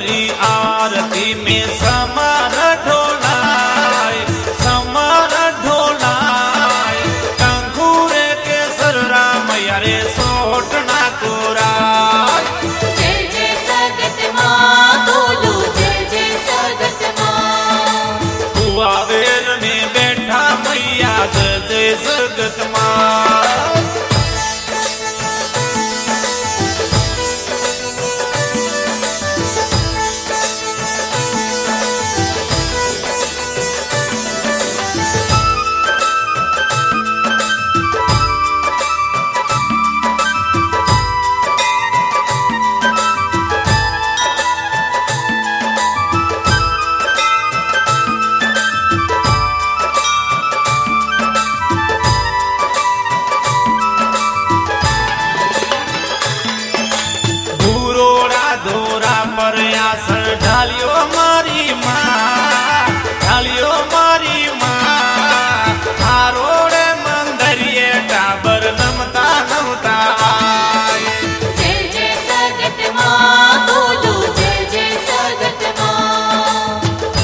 की आरती में summer ढोलाए, summer ढोलाए। कंखूरे के सररा मैया रे सोटना कोराय। जय जय सगत माँ बोलो, जय जय सगत माँ। कुआवेर में बैठा मैया जय जय सगत माँ। ढालियो मारी माँ, ढालियो मारी माँ। हारोड़े मंदरिये टाबर नमता नमता आए। जय जय सगत माँ बोलो, जय जय सगत माँ।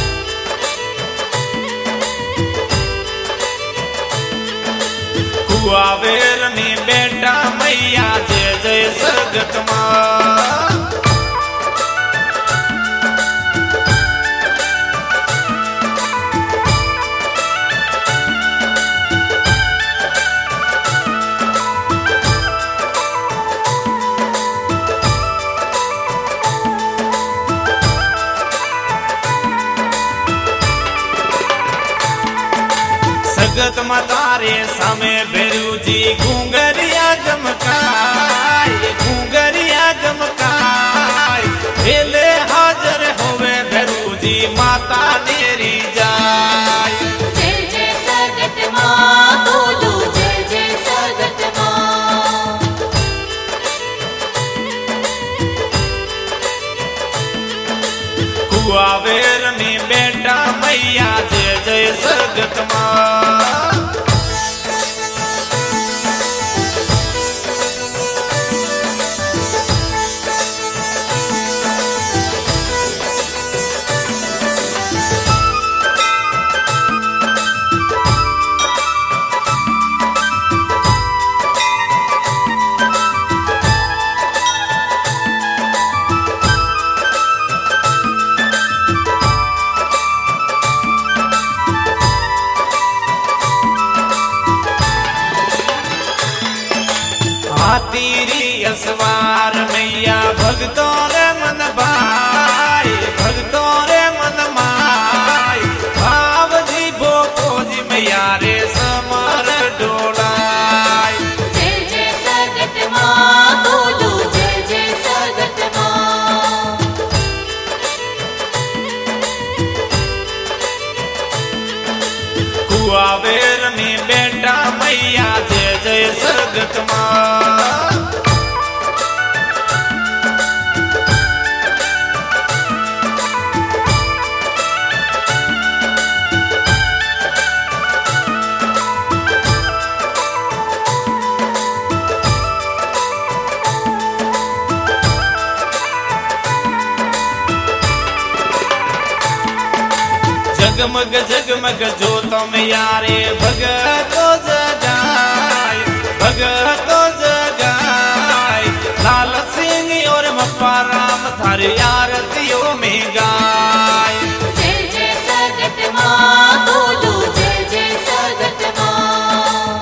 कुआवेर में बेटा मैया जय जय सगत माँ। सगत मतारे सामे भेरू जी घूंगरिया जमकाय, घूंगरिया जमकाय। भेले हाजर होवे भेरू जी माता नेरी जाय। जय जय सगत माँ बोलो, जय जय सगत माँ। कुआवेर में बेटा मैया जय जय सगत माँ। तीरी असवार मैया भगतों रे मन भाई, भगतों रे मन माय। भाव जी भोको जी मैया रे समर डोलाय। जय जय सगत माँ बोलो, जय जय सगत माँ। कुआवेर में बेटा मैया जय जय सगत माँ। जगमग जगमग जोतों में यारे भगतो जगाए, भगतो जगाए। लाल सिंह और मप्पा राम थारे आरतियों में गाय। जय जय सगत माँ बोलो, जय जय सगत माँ।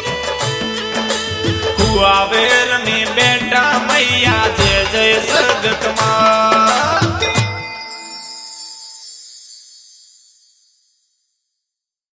कुआवेर में बेटा मैया जय जय सगत